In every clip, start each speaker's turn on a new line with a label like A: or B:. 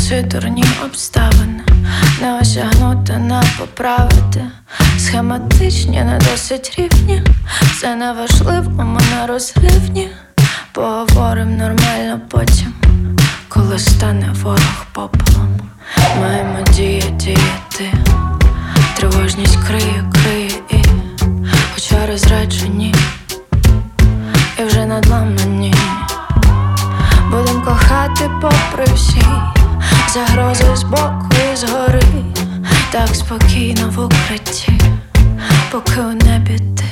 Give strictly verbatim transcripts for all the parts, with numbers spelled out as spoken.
A: чи дурні обставини, не осягнути, не поправити. Схематичні, не досить рівні. Це не важливо, ми на розривні. Поговорим нормально потім, коли стане ворог попелом. Маємо діяти, діяти. Тривожність криє, криє і хоча розречені і вже надламані. Будем кохати попри всі загрози збоку і згори. Так спокійно в укритті, поки у небі ти.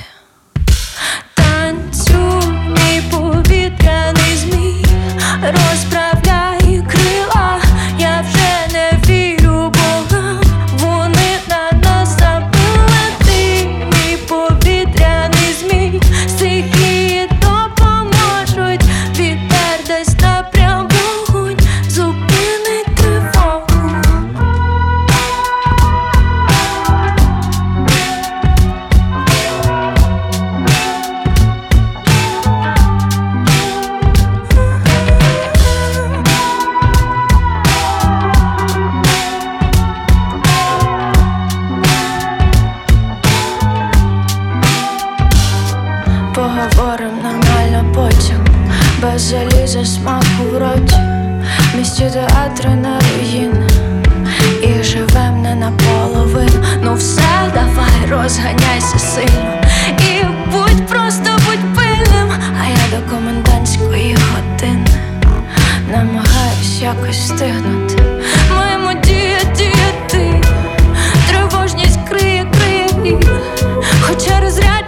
A: Танцюй, мій повітряний змій, розправляй крила. Я вже не вірю богам, вони на нас забили. Ти, мій повітряний змій, стихії допоможуть. Вітер десь напрям вогонь, зупинить тривогу. Поговорим нормально потім, без заліза смаку в роті. В місті театри на руїни і живем не наполовину. Ну все, давай, розганяйся сильно і будь, просто будь пильним. А я до комендантської години намагаюсь якось встигнути. Маємо діяти, діяти. Тривожність криє, криє і хоча розряд